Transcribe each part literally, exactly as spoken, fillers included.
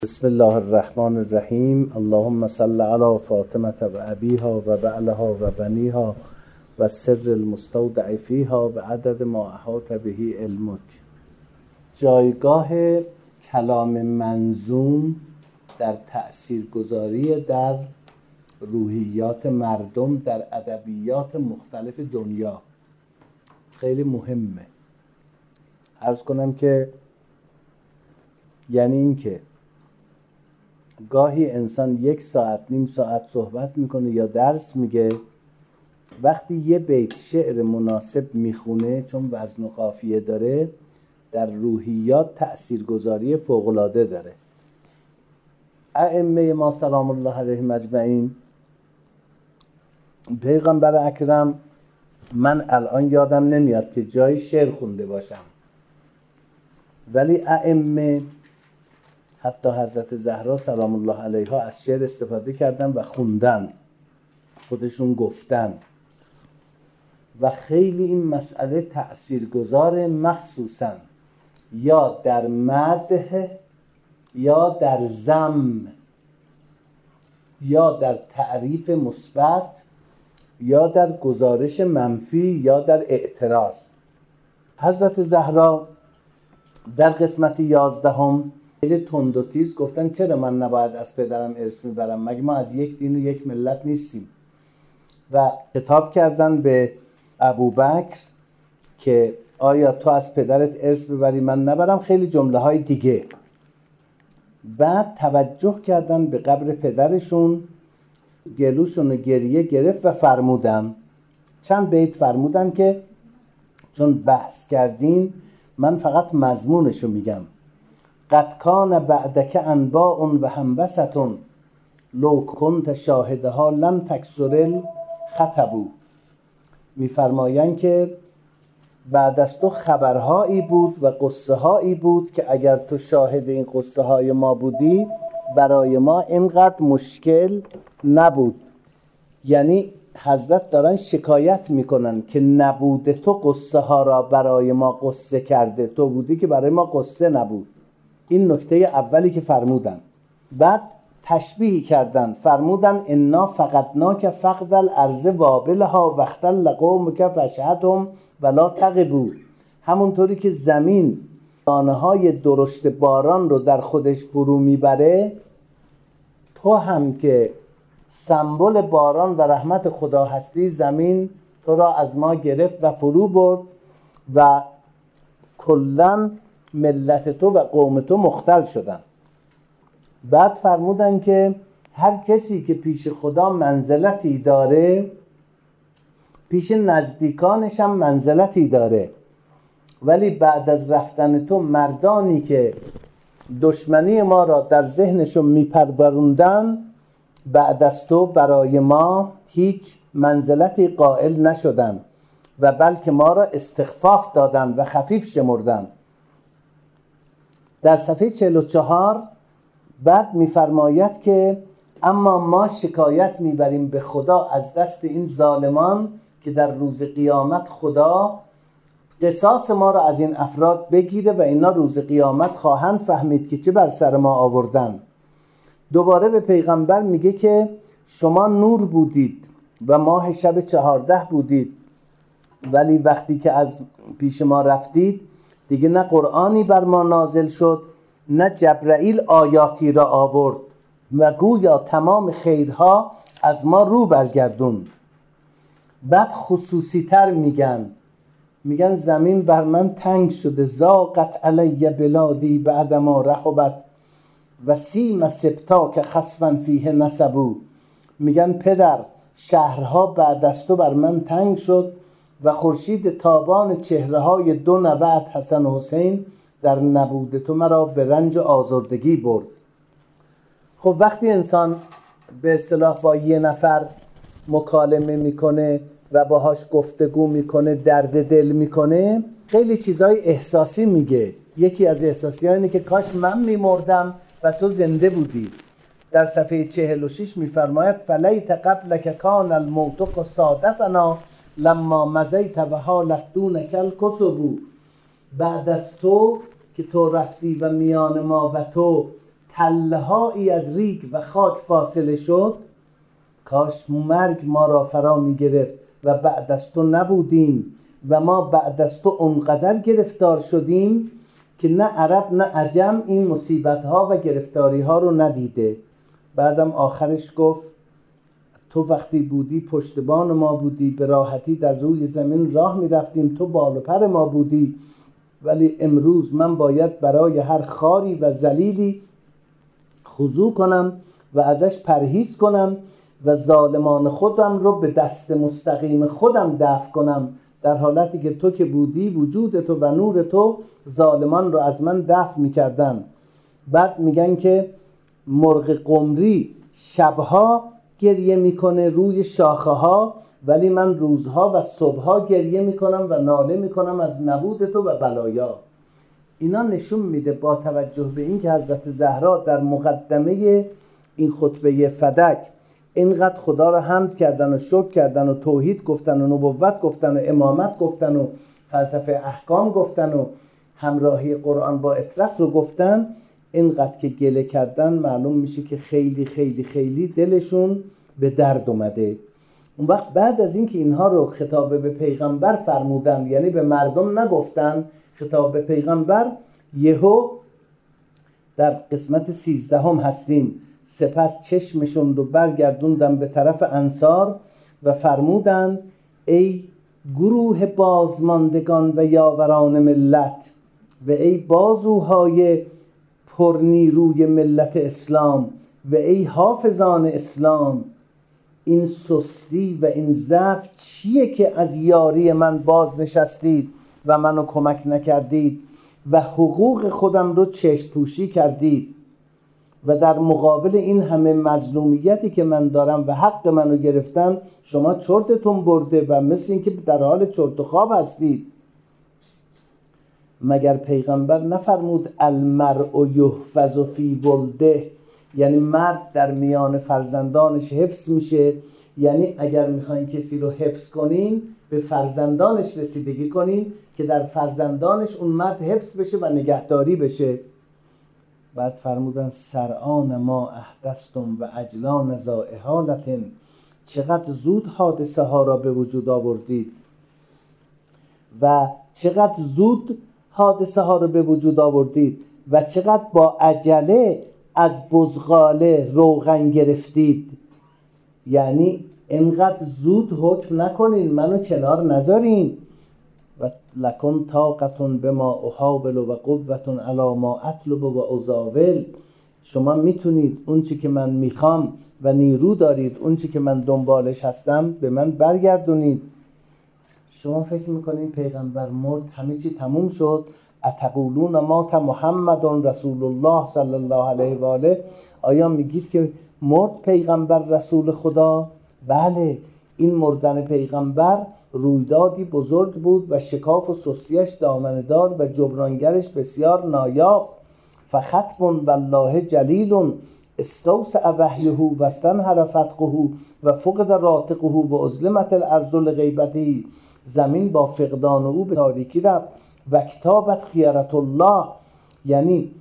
بسم الله الرحمن الرحیم. اللهم صل علی فاطمه و ابیها و بعلها و بنیها و سر المستودع فیها و عدد ما احاط به علمک. جایگاه کلام منظوم در تأثیرگذاری در روحیات مردم در ادبیات مختلف دنیا خیلی مهمه. عرض کنم که یعنی این که گاهی انسان یک ساعت نیم ساعت صحبت میکنه یا درس میگه، وقتی یه بیت شعر مناسب میخونه چون وزن و قافیه داره در روحیات تأثیرگذاری فوق‌العاده داره. ائمه ما سلام الله علیهم اجمعین، پیغمبر اکرم، من الان یادم نمیاد که جای شعر خونده باشم، ولی ائمه حتی حضرت زهرا سلام الله علیها از شعر استفاده کردن و خوندن، خودشون گفتن و خیلی این مسئله تأثیرگذار، مخصوصا یا در مدح یا در ذم یا در تعریف مثبت یا در گزارش منفی یا در اعتراض. حضرت زهرا در قسمت یازدهم خیلی تند و تیز گفتن چرا من نباید از پدرم ارث میبرم، مگه ما از یک دین و یک ملت نیستیم؟ و خطاب کردن به ابوبکر که آیا تو از پدرت ارث ببری من نبرم، خیلی جمله های دیگه. بعد توجه کردن به قبر پدرشون، گلوشون گریه گرفت و فرمودن چند بیت فرمودن که چون بحث کردین من فقط مضمونشو میگم. قد کان بعدک انباء و همبسة لو کنت شاهدها لم تکسر الخطب. میفرمایند که بعد از تو خبرهایی بود و قصه هایی بود که اگر تو شاهد این قصه های ما بودی برای ما اینقدر مشکل نبود. یعنی حضرت دارن شکایت میکنن که نبوده تو قصه ها را برای ما قصه کرده، تو بودی که برای ما قصه نبود. این نکته اولی که فرمودن. بعد تشبیه کردن، فرمودن انا فقدناک فقد الارض وابلها واختل قومک فاشهدهم ولا تغبوا. همونطوری که زمین دانه های درشت باران رو در خودش فرو میبره، تو هم که سمبل باران و رحمت خدا هستی، زمین تو را از ما گرفت و فرو برد و کلاً ملت تو و قوم تو مختل شدن. بعد فرمودن که هر کسی که پیش خدا منزلتی داره پیش نزدیکانش هم منزلتی داره، ولی بعد از رفتن تو مردانی که دشمنی ما را در ذهنشون میپروروندن بعد از تو برای ما هیچ منزلتی قائل نشدن و بلکه ما را استخفاف دادن و خفیف شمردن. در صفحه چهل و چهار بعد میفرماید که اما ما شکایت میبریم به خدا از دست این ظالمان که در روز قیامت خدا قصاص ما را از این افراد بگیره و اینا روز قیامت خواهند فهمید که چه بر سر ما آوردن. دوباره به پیغمبر میگه که شما نور بودید و ماه شب چهارده بودید، ولی وقتی که از پیش ما رفتید دیگه نه قرآنی بر ما نازل شد نه جبرائیل آیاتی را آورد و گویا تمام خیرها از ما رو برگردوند. بعد خصوصی تر میگن میگن زمین بر من تنگ شده، ضاقت علی بلادی بعد ما رحبت و سیم سبتاک خسفا فیه نسبو. میگن پدر شهرها بعد از تو بر من تنگ شد و خورشید تابان چهره های دو نوه‌ات حسن و حسین در نبود تو مرا به رنج و آزردگی برد. خب وقتی انسان به اصطلاح با یه نفر مکالمه میکنه و باهاش گفتگو میکنه، درد دل میکنه، خیلی چیزای احساسی میگه. یکی از احساسی ها اینه که کاش من میمردم و تو زنده بودی. در صفحه چهل و شش میفرماید فلیت قبلک کان الموت صادفنا لما مزیت و حالت دونک الکسب. بعد از تو که تو رفتی و میان ما و تو تلهایی از ریگ و خاک فاصله شد، کاش مرگ ما را فرا می گرفت و بعد از تو نبودیم و ما بعد از تو اونقدر گرفتار شدیم که نه عرب نه عجم این مصیبت ها و گرفتاری ها رو ندیده. بعدم آخرش گفت تو وقتی بودی پشتبان ما بودی، به راحتی در روی زمین راه می رفتیم، تو بال و پر ما بودی، ولی امروز من باید برای هر خاری و ذلیلی خضوع کنم و ازش پرهیز کنم و ظالمان خودم رو به دست مستقیم خودم دفع کنم، در حالتی که تو که بودی وجود تو و نور تو ظالمان رو از من دفع میکردن. بعد میگن که مرغ قمری شبها گریه میکنه روی شاخه ها، ولی من روزها و صبحها گریه میکنم و ناله میکنم از نبود تو و بلایا. اینا نشون میده با توجه به این که حضرت زهرا در مقدمه این خطبه فدک اینقدر خدا را حمد کردن و شکر کردن و توحید گفتن و نبوت گفتن و امامت گفتن و فلسفه احکام گفتن و همراهی قرآن با اطرت رو گفتن، اینقدر که گله کردن معلوم میشه که خیلی خیلی خیلی دلشون به درد اومده. اون وقت بعد از اینکه اینها رو خطاب به پیغمبر فرمودن، یعنی به مردم نگفتن، خطاب به پیغمبر، یهو در قسمت سیزدهم هستیم، سپس چشمشون رو برگردوندن به طرف انصار و فرمودند ای گروه بازماندگان و یاوران ملت و ای بازوهای پرنیروی ملت اسلام و ای حافظان اسلام، این سستی و این ضعف چیه که از یاری من باز نشستید و منو کمک نکردید و حقوق خودم رو چشم پوشی کردید و در مقابل این همه مظلومیتی که من دارم و حق منو گرفتن شما چرتتون برده و مثل این که در حال چرت و خواب هستید. مگر پیغمبر نفرمود المرء یحفظ فی ولده، یعنی مرد در میان فرزندانش حفظ میشه، یعنی اگر میخواین کسی رو حفظ کنین به فرزندانش رسیدگی کنین که در فرزندانش اون مرد حفظ بشه و نگهداری بشه. بعد فرمودن سرآن ما احدثتم و اجلان ذا احالة، چقدر زود حادثه ها را به وجود آوردید و چقدر زود حادثه ها را به وجود آوردید و چقدر با عجله از بزغاله روغن گرفتید. یعنی اینقدر زود حکم نکنین، منو کنار نذارین. و لکن طاقتون بما احاول و قوتون علی ما اطلب و ازاول، شما میتونید اون چی که من میخوام و نیرو دارید اون چی که من دنبالش هستم به من برگردونید. شما فکر میکنین پیغمبر مرد همه چی تموم شد؟ اتقولون مات محمد رسول الله صلی الله علیه و آله، آیا میگید که مرد پیغمبر رسول خدا؟ بله، این مردن پیغمبر رویدادی بزرگ بود و شکاف و سستیش دامنه‌دار و جبرانگرش بسیار نایاب. فخطب والله جلیل استوسع وحیه و استنهر فتقه و فقد راتقه و ازلمت الارض لغیبته، زمین با فقدان او به تاریکی رفت. و کتابت خیرت الله، یعنی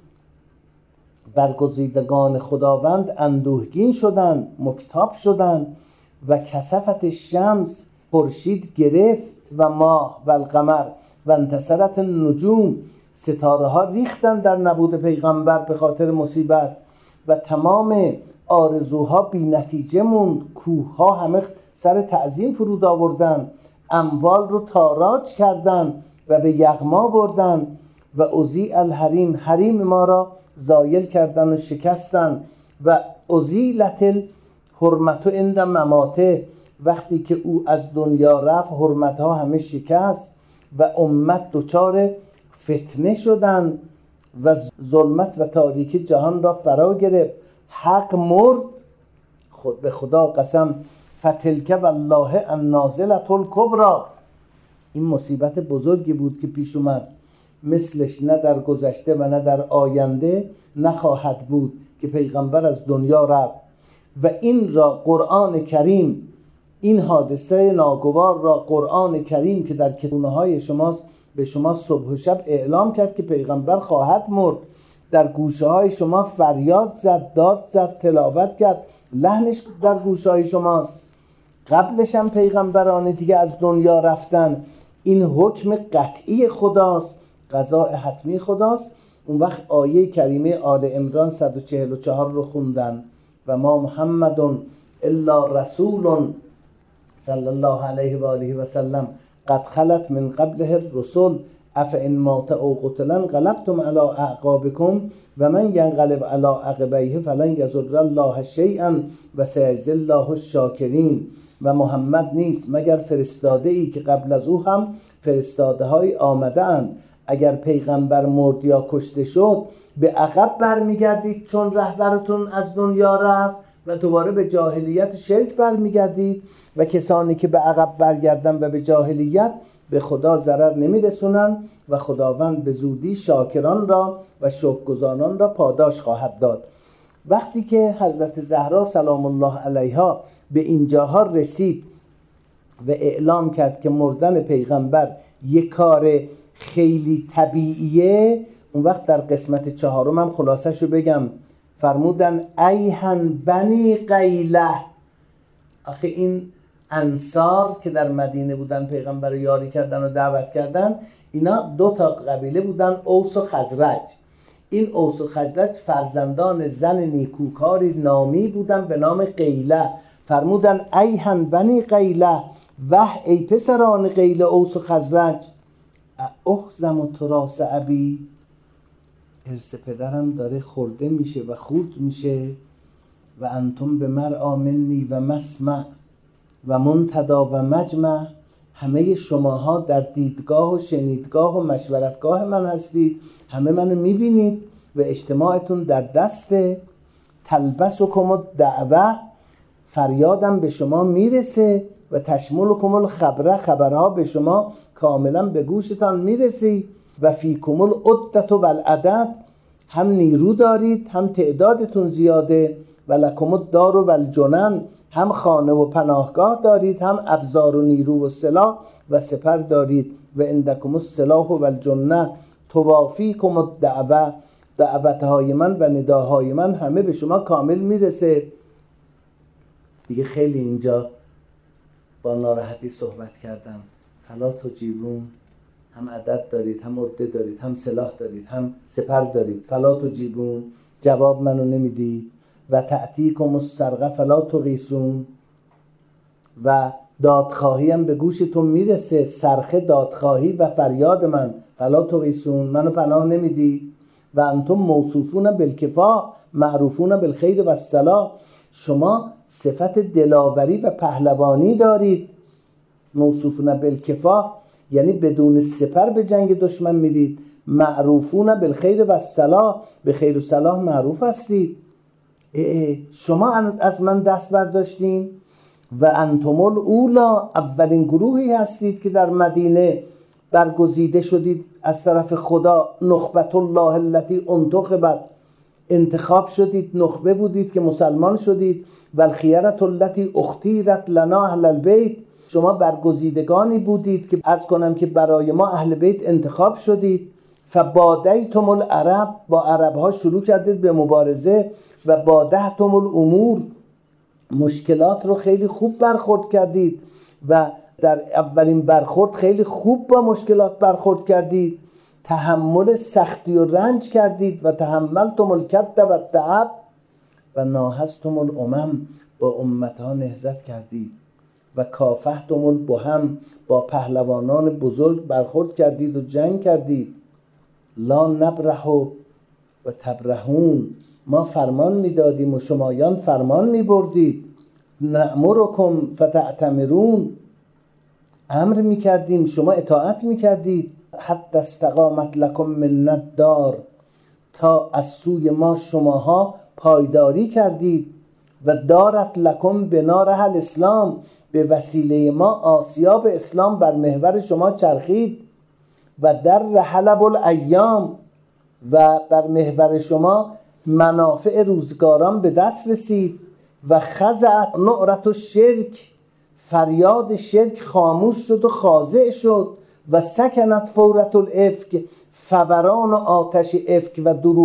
برگزیدگان خداوند اندوهگین شدن، مکتاب شدن. و کسفت شمس، خورشید گرفت، و ماه و القمر و انتصرت النجوم، ستاره ها ریختن در نبود پیغمبر به خاطر مصیبت و تمام آرزوها بی نتیجه موند. کوه ها همه سر تعظیم فرود آوردن، اموال رو تاراج کردن و به یغما بردن. و ازیع الحریم، حریم ما را زایل کردن و شکستن. و ازیلت الحرمت عند مماته، وقتی که او از دنیا رفت حرمت ها همه شکست و امت دچار فتنه شدن و ظلمت و تاریکی جهان را فرا گرفت. حق مرد، خود به خدا قسم، فتلک والله النازلة الکبری، این مصیبت بزرگی بود که پیش اومد، مثلش نه در گذشته و نه در آینده نخواهد بود که پیغمبر از دنیا رفت. و این را قرآن کریم، این حادثه ناگوار را قرآن کریم که در کتاب‌های شماست به شما صبح و شب اعلام کرد که پیغمبر خواهد مرد. در گوشه های شما فریاد زد، داد زد، تلاوت کرد، لحنش در گوشه های شماست. قبلش هم پیغمبران دیگه از دنیا رفتن. این حکم قطعی خداست، قضاء حتمی خداست. اون وقت آیه کریمه آل عمران صد و چهل و چهار رو خوندن و ما محمد الا رسول صلی الله علیه و آله و سلم قد خلت من قبله الرسل افئن مات او قتل انقلبتم علی اعقابکم و من ینقلب علی عقبیه فلن یضر الله شیئا و سیجزی الله الشاکرین. و محمد نیست مگر فرستاده ای که قبل از او هم فرستاده های آمده اند. اگر پیغمبر مرد یا کشته شد به عقب برمیگردید چون رهبرتون از دنیا رفت و دوباره به جاهلیت و شرک برمیگردید و کسانی که به عقب برگردن و به جاهلیت به خدا ضرر نمیرسونن و خداوند به زودی شاکران را و شکرگزاران را پاداش خواهد داد. وقتی که حضرت زهرا سلام الله علیها به اینجاها رسید و اعلام کرد که مردن پیغمبر یک کار خیلی طبیعیه، اون وقت در قسمت چهارم هم خلاصش رو بگم، فرمودن ایهن بنی قیله. آخه این انصار که در مدینه بودن پیغمبر رو یاری کردن و دعوت کردن، اینا دو تا قبیله بودن، اوس و خزرج. این اوس و خزرج فرزندان زن نیکوکاری نامی بودن به نام قیله. فرمودن ایهن بنی قیله، وح ای پسران قیله اوس و خزرج، احزم و تراس ابی، ارث پدرم داره خورده میشه و خورد میشه، و انتم به مرعا منی و مسمع و منتدا و مجمع، همه شماها در دیدگاه و شنیدگاه و مشورتگاه من هستید، همه منو میبینید و اجتماعتون در دسته. تلبسکم الدعوه، فریادم به شما میرسه و تشملکم الخبره، خبرها به شما کاملا به گوشتان میرسی. و فیکم العدة و العدد، هم نیرو دارید هم تعدادتون زیاده. و لکم الدار و الجنن، هم خانه و پناهگاه دارید هم ابزار و نیرو و سلاح و سپر دارید. و عندکم السلاح و الجنه توافیکم الدعوه، دعوتهای من و نداهای من همه به شما کامل میرسه. دیگه خیلی اینجا با ناراحتی صحبت کردم. فلا تجیبون، هم عدد دارید هم عده دارید هم سلاح دارید هم سپر دارید. فلا تجیبون، جواب منو نمیدید. و تأتیکم السرقه فلا تغیثون، و دادخواهی هم به گوشتون میرسه، صرخه دادخواهی و فریاد من. فلا تغیثون، منو پناه نمیدید. و انتم موصوفون بالکفا معروفون بالخیر و الصلاح، شما صفت دلاوری و پهلوانی دارید. موصوفون بالکفا یعنی بدون سپر به جنگ دشمن میرید. معروفون بالخیر و الصلاح، به خیر و صلاح معروف هستید. شما از من دست برداشتین. و انتم الاولا، اولین گروهی هستید که در مدینه برگزیده شدید از طرف خدا. نخبت الله التي انتخبت، انتخاب شدید، نخبه بودید که مسلمان شدید. و الخیرة التي اختیرت لنا اهل البیت، شما برگزیدگانی بودید که عرض کنم که برای ما اهل بیت انتخاب شدید. فبادیتم العرب، با عرب ها شروع کردید به مبارزه. و بادهتم الامور، مشکلات رو خیلی خوب برخورد کردید و در اولین برخورد خیلی خوب با مشکلات برخورد کردید. تحمل سختی و رنج کردید. و تحملتم الکد و التعب و ناهزتم الامم، با امتها نهضت کردید. و کافحتم البهم، با پهلوانان بزرگ برخورد کردید و جنگ کردید. لا نبرح و تبرحون، ما فرمان میدادیم و شمایان فرمان میبردید. نأمرکم فتأتمرون، امر میکردیم شما اطاعت میکردید. حتی استقامت لکم من الدار، تا از سوی ما شماها پایداری کردید. و دارت لکم بنارها الاسلام، به وسیله ما آسیاب اسلام بر محور شما چرخید. و در حلب الایام، و بر محور شما منافع روزگاران به دست رسید. و خضعت نعرت الشرک، فریاد شرک خاموش شد و خاضع شد. و سکنت فورت الافک، فوران آتش افک و دروغ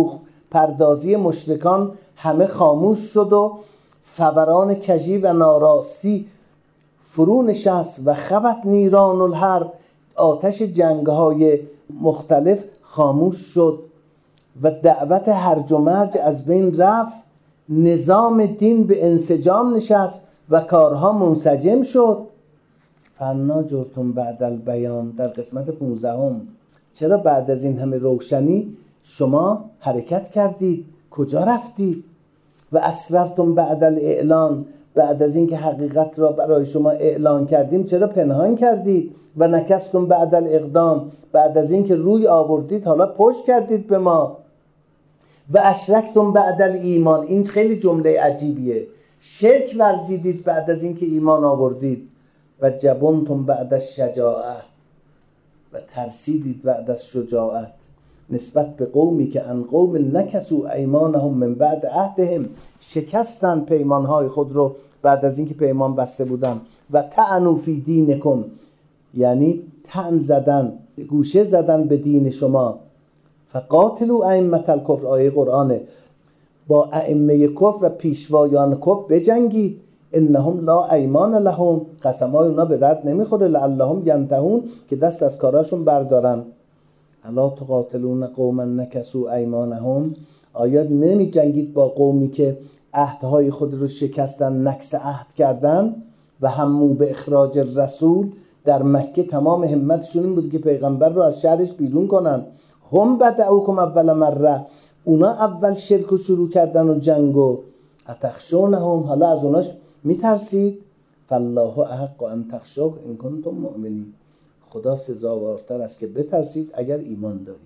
پردازی مشرکان همه خاموش شد و فوران کژی و ناراستی فرو نشست و خبت نیران الحرب، آتش جنگ‌های مختلف خاموش شد و دعوت هرج و مرج از بین رفت، نظام دین به انسجام نشست و کارها منسجم شد. فنا جرتم بعد البیان، در قسمت پونزدهم، چرا بعد از این همه روشنی شما حرکت کردید؟ کجا رفتید؟ و اسررتم بعد الاعلان، بعد از اینکه حقیقت را برای شما اعلان کردیم چرا پنهان کردید؟ و نکستم بعد الاقدام، بعد از اینکه روی آوردید حالا پشت کردید به ما. و اشرکتم بعد الایمان، این خیلی جمله عجیبیه، شرک ورزیدید بعد از اینکه ایمان آوردید. و جبنتم بعد الشجاعه، و ترسیدید بعد از شجاعت نسبت به قومی که ان قوم نکسوا ایمانهم من بعد عهدهم، شکستن پیمانهای خود رو بعد از اینکه پیمان بسته بودن. و طعنوا فی دینکم، یعنی طعن زدن، گوشه زدن به دین شما. فقاتلوا ائمه الکفر، آیه قرآنه، با ائمه کفر و پیشوایان کفر بجنگید. انهم لا ایمان لهم، قسمای اونا به درد نمیخوره. لعلهم ینتهون، که دست از کاراشون بردارن. الا تقاتلون قوما نکسوا ایمانهم، آیا نمی جنگید با قومی که عهدهای خود رو شکستن، نکس عهد کردن؟ و همو به اخراج رسول، در مکه تمام همتشون این بود که پیغمبر رو از شهرش بیرون کنن. هم بدعوکم اول مره، اونا اول شرک رو شروع کردن و جنگو. اتخشونهم، حالا از اوناش میترسید؟ فالله احق ان تخشوه ان کنتم مؤمنین، خدا سزاوارتر است که بترسید اگر ایمان دارید.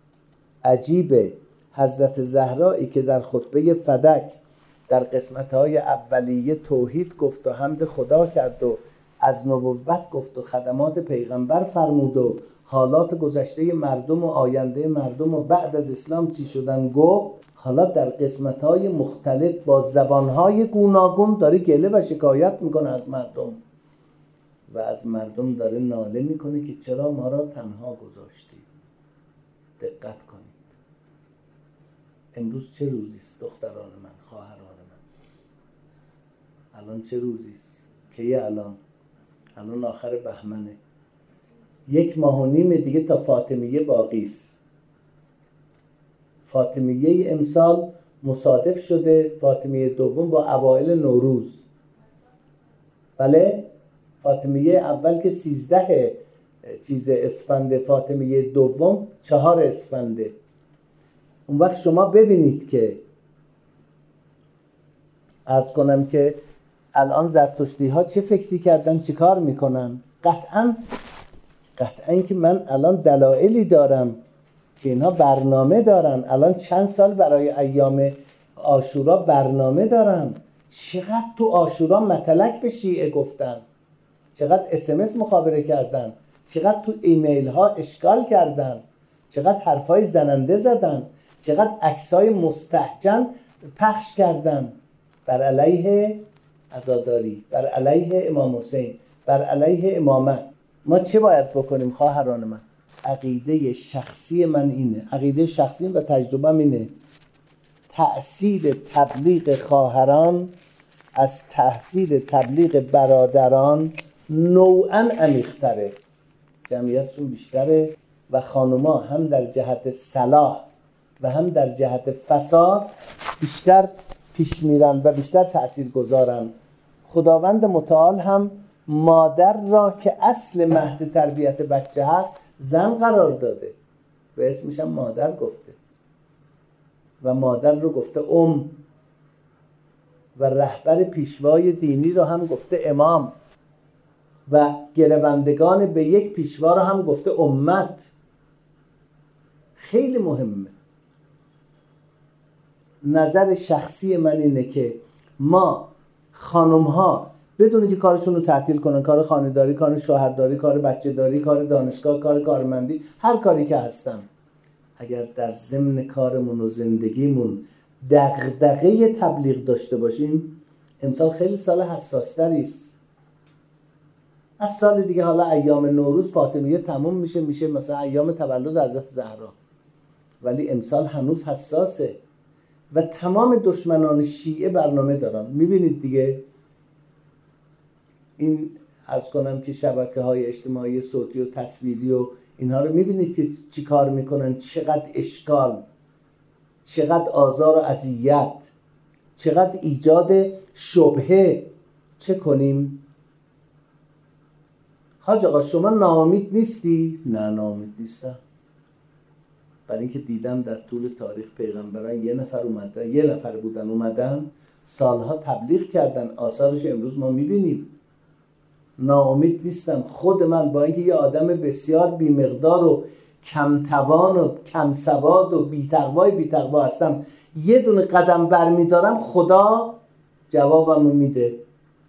عجیبه حضرت زهرایی که در خطبه فدک در قسمت‌های اولیه توحید گفت و حمد خدا کرد و از نبوت گفت و خدمات پیغمبر فرمود و حالات گذشته مردم و آینده مردم و بعد از اسلام چی شدن گفت، حالا در قسمت‌های مختلف با زبان‌های گوناگون داره گله و شکایت میکنه از مردم و از مردم داره ناله میکنه که چرا ما را تنها گذاشتید. دقت کنید امروز چه روزیست دختران من، خواهران من؟ الان چه روزیست؟ کیه الان؟ الان آخر بهمنه، یک ماه و نیم دیگه تا فاطمیه باقیست. فاطمیه امسال مصادف شده فاطمیه دوم با اوایل نوروز. بله، فاطمیه اول که سیزده چیز اسفنده، فاطمیه دوم چهار اسفنده. اون وقت شما ببینید که عرض کنم که الان زرتشتی ها چه فکری کردن، چه کار میکنن. قطعا قطعا که من الان دلایلی دارم که اینها برنامه دارن. الان چند سال برای ایام عاشورا برنامه دارن. چقدر تو عاشورا متلک به شیعه گفتن، چقدر اس ام اس مخابره کردن، چقدر تو ایمیل ها اشکال کردن، چقدر حرفای زننده زدن، چقدر عکسای مستهجن پخش کردن بر علیه عزاداری، بر علیه امام حسین، بر علیه امامت. ما چه باید بکنیم خواهران من؟ عقیده شخصی من اینه، عقیده شخصی و تجربه‌م اینه، تأثیر تبلیغ خواهران از تأثیر تبلیغ برادران نوعاً عمیق‌تره، جمعیتشون بیشتره و خانوما هم در جهت صلاح و هم در جهت فساد بیشتر پیش میرن و بیشتر تأثیر گذارن. خداوند متعال هم مادر را که اصل مهد تربیت بچه هست زن قرار داده و اسمش هم مادر گفته و مادر رو گفته ام و رهبر پیشوای دینی رو هم گفته امام و گروندگان به یک پیشوا رو هم گفته امت. خیلی مهمه. نظر شخصی من اینه که ما خانم ها بدون که کارشون رو تعطیل کنن، کار خانه‌داری، کار شوهرداری، کار بچه‌داری، کار دانشگاه، کار کارمندی، هر کاری که هستن، اگر در ضمن کارمون و زندگیمون دغدغه تبلیغ داشته باشیم، امسال خیلی سال حساس‌تری است. از سال دیگه حالا ایام نوروز فاطمیه تموم میشه، میشه مثلا ایام تولد حضرت زهرا، ولی امسال هنوز حساسه. و تمام دشمنان شیعه برنامه دارن. میبینید دیگه این عرض کنم که شبکه های اجتماعی صوتی و تصویری و اینها رو میبینید که چی کار میکنن، چقدر اشکال، چقدر آزار و اذیت، چقدر ایجاد شبهه. چه کنیم؟ حاج آقا شما ناامید نیستی؟ نه ناامید نیستم، برای اینکه دیدم در طول تاریخ پیغمبران یه نفر اومدن، یه نفر بودن اومدن سالها تبلیغ کردن، آثارش امروز ما میبینیم. ناامید نیستم. خود من با اینکه یه آدم بسیار بیمقدار و کمتوان و کم سواد و بی‌تقوای بی‌تقوا هستم، یه دونه قدم برمیدارم خدا جوابمو میده.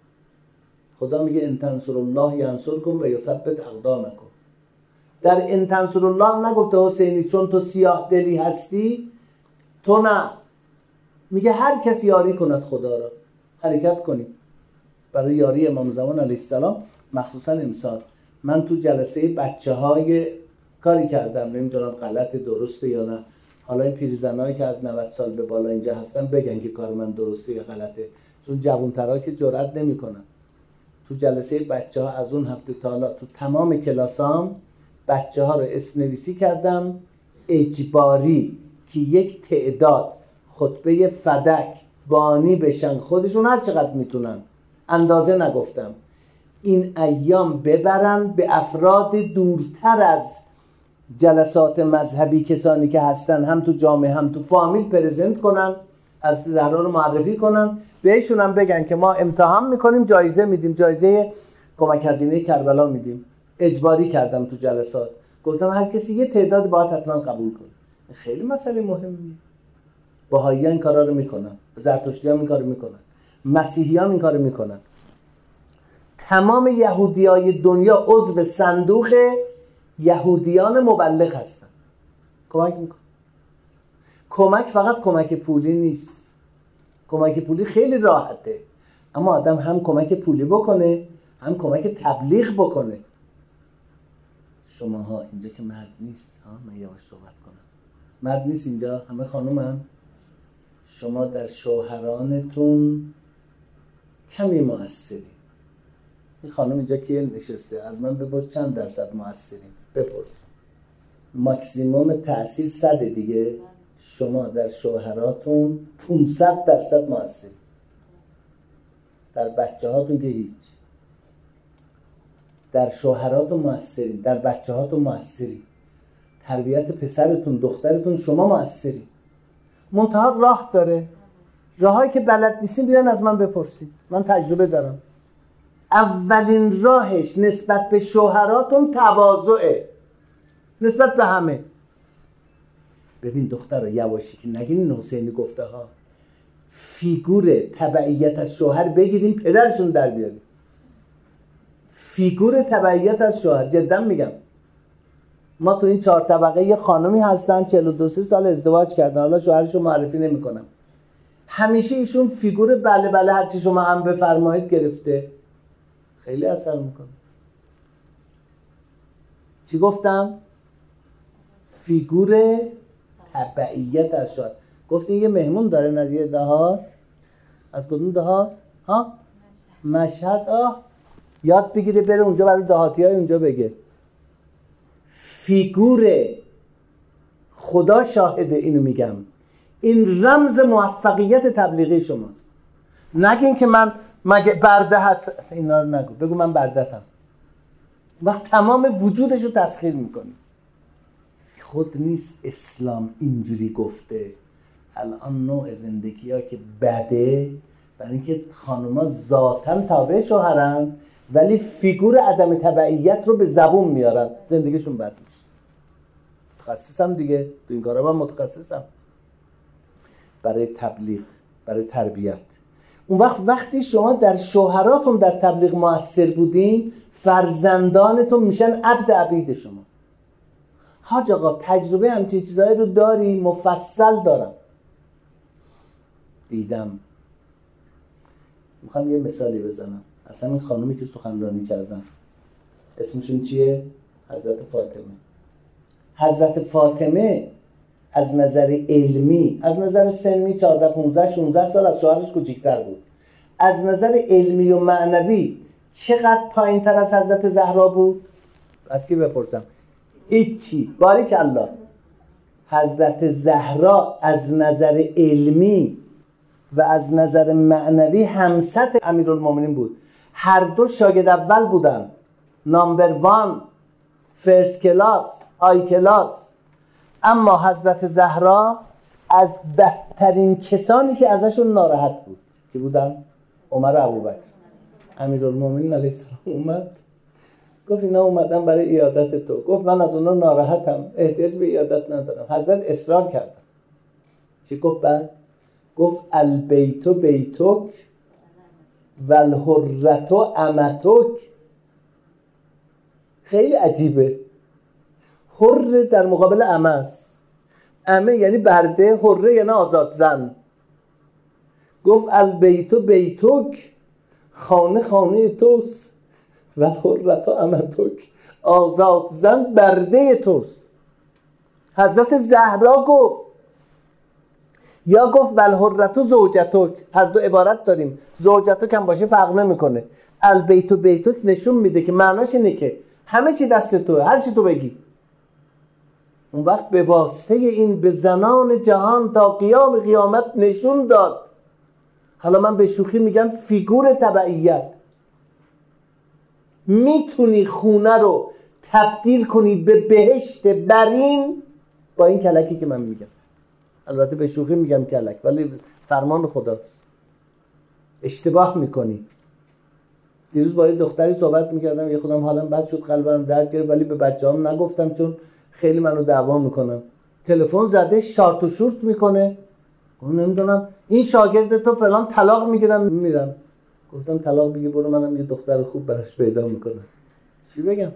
خدا میگه ان تنصروا الله ینصرکم و یثبت اقدامکم. در ان تنصروا الله نگفته حسینی چون تو سیاه دلی هستی تو نه، میگه هر کسی یاری کند خدا را. حرکت کنیم برای یاری امام زمان علیه السلام. مخصوصا امسال من تو جلسه بچه های کاری کردم، نمیدونم غلط درسته یا نه. حالا این پیرزنایی که از نود سال به بالا اینجا هستن بگن که کار من درسته یا غلطه، چون جوان‌ترها که جرئت نمیکنن. تو جلسه بچه ها از اون هفته تا حالا تو تمام کلاسام بچه ها رو اسم نویسی کردم اجباری که یک تعداد خطبه فدک بانی بشن، خودشون هر چقدر میتونن، اندازه نگفتم، این ایام ببرن به افراد دورتر از جلسات مذهبی، کسانی که هستن هم تو جامعه هم تو فامیل پرزنت کنن، از زهرا رو معرفی کنن، بهشون هم بگن که ما امتحان میکنیم، جایزه میدیم، جایزه کمک هزینه کربلا میدیم. اجباری کردم تو جلسات، گفتم هر کسی یه تعداد باید حتما قبول کنه. خیلی مسئله مهمیه. بهائی‌ها این کارا رو میکنن، زرتشتی‌ها این کارو میکنن، مسیحی‌ها این کارو میکنن. تمام یهودیای دنیا عضو صندوق یهودیان مبلغ هستن، کمک میکنن. کمک فقط کمک پولی نیست. کمک پولی خیلی راحته، اما آدم هم کمک پولی بکنه هم کمک تبلیغ بکنه. شماها اینجا که مرد نیست ها، من یواش صحبت کنم، مرد نیست اینجا، همه خانوم هم. شما در شوهرانتون کمی مؤثری. این خانم اینجا که نشسته از من بپرس چند درصد مؤثرین؟ بپرس. ماکسیموم تأثیر صده دیگه. شما در شوهراتون پانصد درصد مؤثری، در بچه هاتون که هیچ. در شوهراتون مؤثری، در بچه هاتون مؤثری، تربیت پسرتون دخترتون شما مؤثری. منتها راه داره، راهایی که بلد نیستین بیان از من بپرسید، من تجربه دارم. اولین راهش نسبت به شوهراتون تواضعه، نسبت به همه. ببین دختر یواشی که نگین حسینی گفته ها، فیگور تبعیت از شوهر بگیریم پدرشون در بیاریم. فیگور تبعیت از شوهر، جدا میگم. ما تو این چهار طبقه یه خانمی هستن چهل و دو سال ازدواج کردن، حالا شوهرشو معرفی نمیکنم، همیشه ایشون فیگور بله بله هرچی شما هم بفرمایید گرفته. خیلی اثر میکنه. چی گفتم؟ فیگور تبعیت از شوهر. گفتین یه مهمون داره نزدیک دهات. از کدوم دهات؟ ها؟ مشهد. آه یاد بگیره بره اونجا برای دهاتی های اونجا بگه. فیگور، خدا شاهده اینو میگم، این رمز موفقیت تبلیغی شماست. نگین که من مگه برده هست، اینا رو نگو، بگو من بردتم. وقت تمام وجودش رو تسخیر میکنی. خود نیست اسلام اینجوری گفته. الان نوع زندگی ها که بده، برای اینکه خانوما ذاتاً تابع شوهرن ولی فیگور عدم تبعیت رو به زبون میارن، زندگیشون بد میشه. متخصصم دیگه، تو این کارا من متخصصم. برای تبلیغ، برای تربیت. اون وقت وقتی شما در شوهراتون در تبلیغ موثر بودین، فرزندانتون میشن عبد عبید شما. حاج آقا تجربه همچین چیزایی رو داری؟ مفصل دارم، دیدم. میخوام یه مثالی بزنم. اصلا این خانومی که سخنرانی کردن اسمشون چیه؟ حضرت فاطمه. حضرت فاطمه از نظر علمی، از نظر سنی چهارده پانزده شانزده سال از شوهرش کوچکتر بود، از نظر علمی و معنوی چقدر پایین تر از حضرت زهرا بود؟ از کی بپرسم؟ هیچی. باریکالله. حضرت زهرا از نظر علمی و از نظر معنوی همسط امیرالمومنین بود. هر دو شاگرد اول بودن، نامبر وان، فرست کلاس، های کلاس. اما حضرت زهرا از بدترین کسانی که ازشون ناراحت بود که بودن عمر و ابوبکر. امیرالمومنین علیه السلام اومد گفت اینا اومدن برای عیادت تو. گفت من از اونا ناراحتم، احتیاج به عیادت ندارم. حضرت اصرار کردن. چی گفت بعد؟ گفت البیت بیتک و الحرة امتک. خیلی عجیبه. حر در مقابل امه است. امه یعنی برده، حره یعنی آزاد زن. گفت البیت بیتک، خانه خانه توست، و الحرة امتک، آزاد زن برده توست. حضرت زهرا گفت یا گفت والحرة زوجتک. هر دو عبارت داریم، زوجتک هم باشه فرق نمیکنه. البیت بیتک نشون میده که معناش اینه که همه چی دست توه، هر چی تو بگی. اون وقت به واسطه این به زنان جهان تا قیام قیامت نشون داد. حالا من به شوخی میگم فیگور تبعیت. میتونی خونه رو تبدیل کنی به بهشت برین با این کلکی که من میگم. البته به شوخی میگم کلک، ولی فرمان خداست. اشتباه میکنی. دیروز با یه دختری صحبت میکردم، یه خودم حالم بد شد، قلبم درد گرفت، ولی به بچه‌ام نگفتم چون خیلی منو دعوا میکنن. تلفن زده شارت و شورت میکنه. گفتم نمیدونم این شاگرد تو فلان طلاق میگیرم میرم. گفتم طلاق بگی برو، منم یه دختر خوب براش پیدا میکنم. چی بگم؟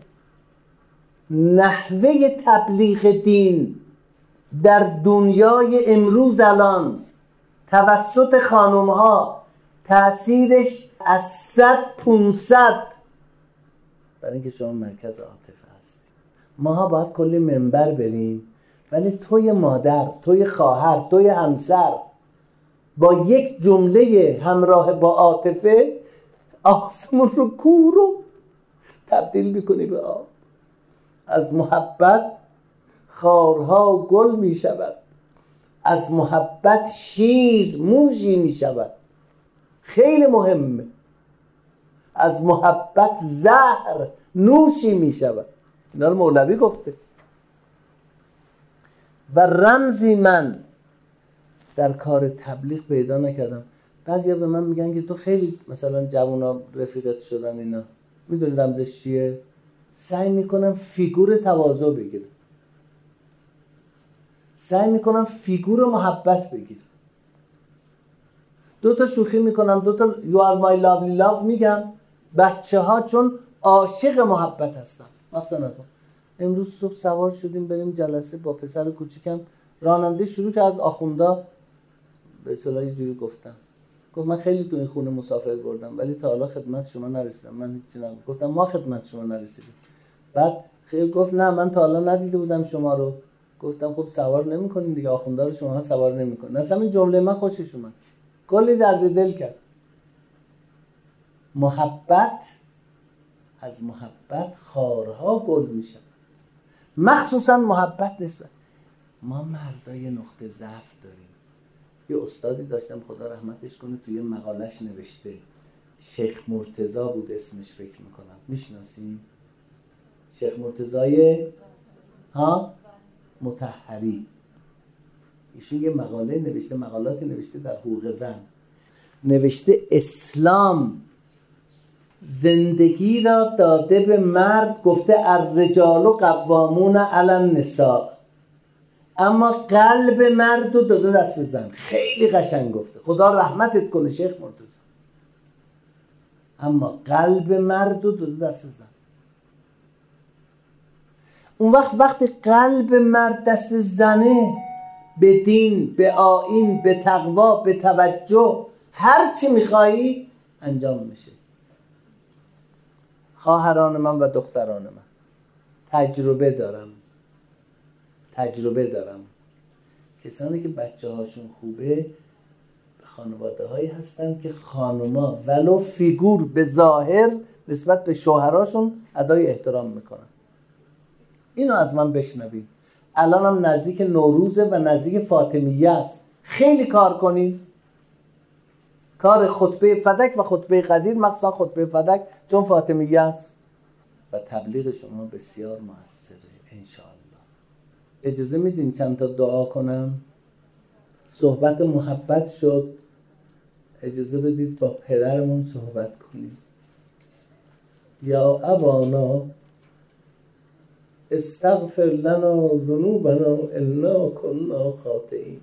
نحوه تبلیغ دین در دنیای امروز الان توسط خانم ها تأثیرش از صد پونصد، برای اینکه شما مرکز عاطفه هستید. ماها باید کلی منبر بریم، ولی توی مادر، توی خواهر، توی همسر با یک جمله همراه با عاطفه آسمون رو کور رو تبدیل میکنی به آب. از محبت خارها گل می شود، از محبت شیر موشی می شود. خیلی مهمه. از محبت زهر نوشی می شود. اینا رو مولوی گفته. و رمزی من در کار تبلیغ پیدا نکردم. بعضیا به من میگن که تو خیلی مثلا جوونا رفیقت شدن اینا، میدونی رمزش چیه؟ سعی میکنم فیگور تواضع بگیرم، سعی میکنم فیگور محبت بگیرم. دو تا شوخی میکنم، دو تا you are my lovely love میگم. بچه ها چون عاشق محبت هستن. مثلا امروز صبح سوار شدیم بریم جلسه با پسر کوچیکم، راننده شروع که از آخوندا به اصطلاح یه جوری گفتم، گفت من خیلی تو این خونه مسافر بردم ولی تا حالا خدمت شما نرسیدم. من هیچ چیزی نگفتم. گفتم ما خدمت شما نرسیدیم. بعد خیلی گفت نه من تا حالا ندیده بودم شما رو. گفتم خب سوار نمی‌کنین دیگه، آخوندا رو شما سوار نمی‌کنین. اصلا این جمله من خوشش اومد، کلی درد دل کرد. محبت، از محبت خارها گل میشن، مخصوصا محبت نسبت. ما مردا یه نقطه ضعف داریم. یه استادی داشتم خدا رحمتش کنه توی مقالش نوشته، شیخ مرتضی بود اسمش فکر میکنم، میشناسین؟ شیخ مرتضی ها مطهری. ایشون یه مقاله نوشته، مقالاتی نوشته در حقوق زن، نوشته اسلام زندگی را داده به مرد، گفته الرجال قوامون علی النساء، اما قلب مرد رو داده دست زن. خیلی قشنگ گفته، خدا رحمتت کنه شیخ مرتضی. اما قلب مرد رو داده دست زن. اون وقت وقتی قلب مرد دست زنه، به دین، به آیین، به تقوا، به توجه، هر چی میخوایی انجام میشه. خواهران من و دختران من، تجربه دارم تجربه دارم کسانی که بچه هاشون خوبه خانواده هایی هستن که خانوما ولو فیگور به ظاهر نسبت به شوهراشون ادای احترام میکنن. اینو از من بشنوید. الان هم نزدیک نوروزه و نزدیک فاطمیه است. خیلی کار کنین. کار خطبه فدک و خطبه قدیر، مخصوصا خطبه فدک چون فاطمیه است و تبلیغ شما بسیار موثره انشاءالله. اجازه میدین چند تا دعا کنم؟ صحبت محبت شد، اجازه بدید با پدرمون صحبت کنیم. یا ابانا استغفر لنا ذنوبنا انا كنا خاطئین.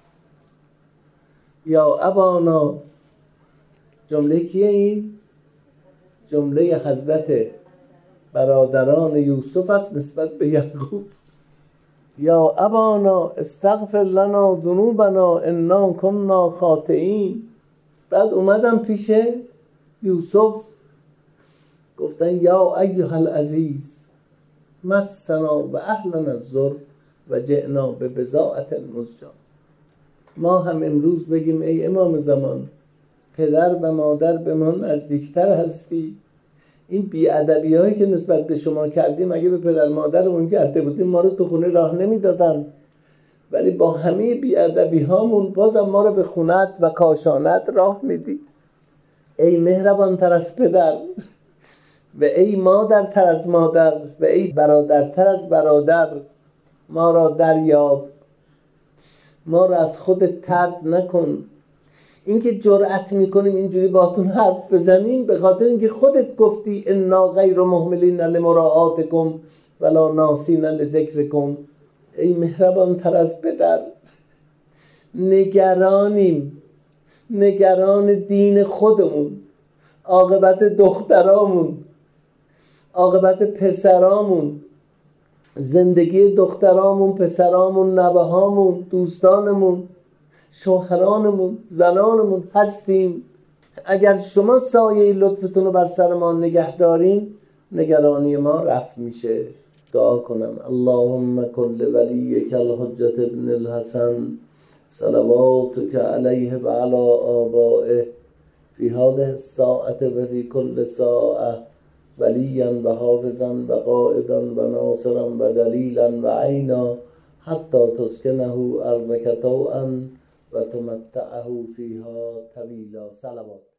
یا ابانا، جمله کیه این؟ جمله حضرت برادران یوسف است نسبت به یعقوب. یا ابانا استغفر لنا ذنوبنا انا كنا خاطئین. بعد اومدم پیش یوسف گفتن یا ایها العزیز مسنا و اهلنا الضر و جئنا ببضاعة مزجاة. ما هم امروز بگیم ای امام زمان، پدر و مادر به ما نزدیکتر هستی. این بی‌ادبی هایی که نسبت به شما کردیم اگه به پدر مادرمون کرده بودیم ما رو تو خونه راه نمیدادن، ولی با همه بی‌ادبی هامون بازم ما رو به خونت و کاشانت راه میدی. ای مهربان تر از پدر و ای مادر تر از مادر و ای برادر تر از برادر، ما را دریاب، ما را از خودت طرد نکن. اینکه جرأت میکنیم اینجوری باهاتون حرف بزنیم به خاطر اینکه خودت گفتی انا غیر مهملین لمراعاتکم ولا ناسین لذکرکم. ای مهربان تر از پدر، نگرانیم، نگران دین خودمون، عاقبت دخترامون، عاقبت پسرامون، زندگی دخترامون، پسرامون، نوهامون، دوستانمون، شوهرانمون، زنانمون هستیم. اگر شما سایه لطفتون رو بر سر ما نگه دارین نگرانی ما رفع میشه. دعا کنم اللهم کل ولیک الحجة ابن الحسن صلواتک علیه و علی آبائه فی هذه الساعة و فی کل ساعة ولیا و حافظا و قائدا و ناصرا و دلیلا و عینا حتی تسکنه ارضک طوعا و تمتعه فیها طویلا. صلوات.